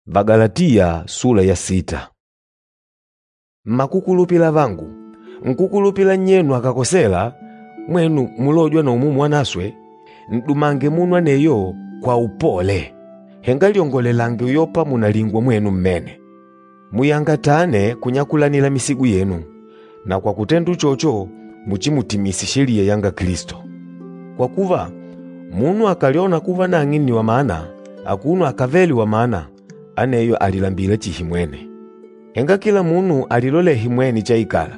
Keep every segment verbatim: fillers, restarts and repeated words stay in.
Vagalatia sura ya sita. Makukulupila vangu, nkukulupila nyenu akakosela, mwenu mulojwa na umumu wanaswe, ndumange munwa neyo kwa upole. Henga liongolelange uyopa munalingwa mwenu mmene. Muyangatane kunyakulanila misigu yenu, na kwa kutendu chocho muchimutimisi sheria yanga Kristo. Kwa kuva, munu akaliona kuva nang'ini wa maana, akunu akaveli wa maana, aneyo alilambila chihimwene. Henga kila munu alilole himweni cha ikala.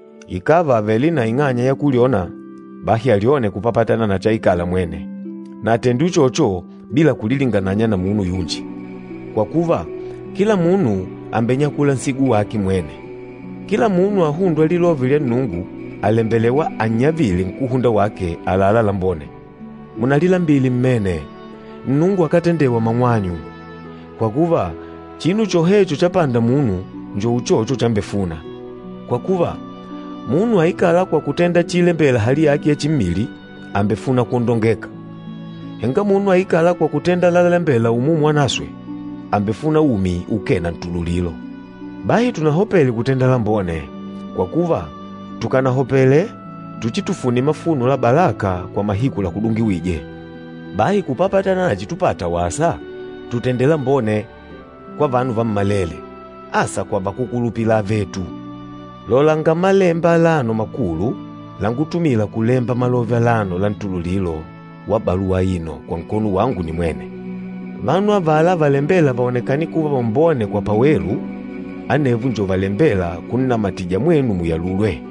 Ikava aveli na inganya ya kuliona, bahi alione kupapatana na cha ikala mwene. Na atendu chocho bila kulilingananya na munu yunji. Kwa kuva, kila munu ambenya kula nsigu waki mwene. Kila munu ahundwa lilovile nungu, alembelewa anyavili nkuhunda wake alalala mbone. Munalila mbili mmene, nungu akatendewa mangwanyu. Kwa kuva, chinu chohecho chapanda munu, njo uchocho chambefuna. Kwa kuva, munu haikala kwa kutenda chile mbela hali yake ya chimili, ambefuna kundongeka. Henga munu haikala kwa kutenda lala mbela umumu wanaswe, ambefuna umi ukena ntululilo. Bahi tunahopeli kutenda lambone, kwa kuva, tukanahopele, tuchitufuni mafunu la balaka kwa mahiku la kudungi wije. Bahi kupapatana na chitupata wasa, tutendela mbone kwa vanu va mmalele, asa kwa vakukulupila vetu. Lolanga malemba lano makulu, langutumila kulemba malovya lano la ntululilo wa baluwa ino kwa mkono wangu ni mwene. Vanu avala valembela vaonekani kuva mbone kwa pawelu, anevu njo valembela kunina matija mwenu muyalulwe.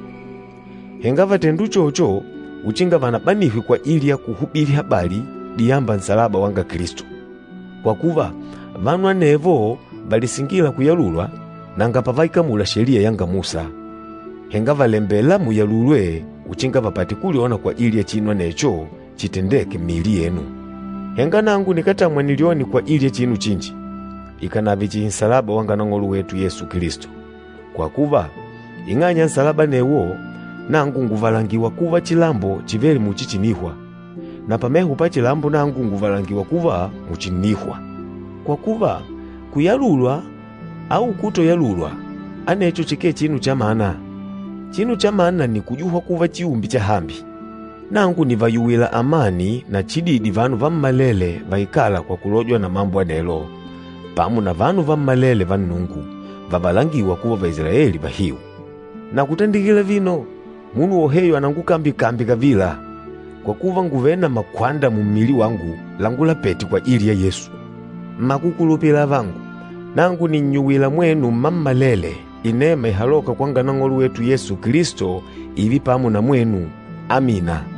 Henga vatendu chocho, uchinga vanabanihwi kwa ili ya kuhubiri habari diamba nsalaba wanga Kristo. Kwa kuva, vanu anevo valisingila kuyalulwa, nanga pavaikamula sheria yanga Musa. Henga valembela muyalulwe, uchinga vapati kuliona kwa ili ya chinu anecho, chitendeke mili yenu. Henga nangu nikatamwa nilioni kwa ili ya chinu chinji, ikanavichi nsalaba wanga nangolu wetu Yesu Kristo. Kwa kuva, inganya nsalaba newo, nangu nguvalangiwa kuva chilambo chiveli muchichinihwa, na pamehu pa chilambo nangu nguvalangiwa kuva muchinihwa. Kwa kuva, kuyalulwa au kuto yalulwa, anecho chike chinu cha maana. Chinu cha maana ni kujuhwa kuva chiumbi cha hambi. Nangu ni vayuwila amani na chididi vanu va mmalele vaikala kwa kulojwa na mambo anelo. Pamu na vanu va mmalele va nungu, vavalangiwa kuva va Israeli vahiu. Na kutendikila vino, munu oheyo anangukambi kambi kavila, kwa kuva nguvena makwanda mumili wangu langula peti kwa ili ya Yesu. Makukulupila vangu, nangu ni nyuwila mwenu mammalele, inema ihaloka kwanga nangolu wetu Yesu Kristo, ivi pamu na mwenu. Amina.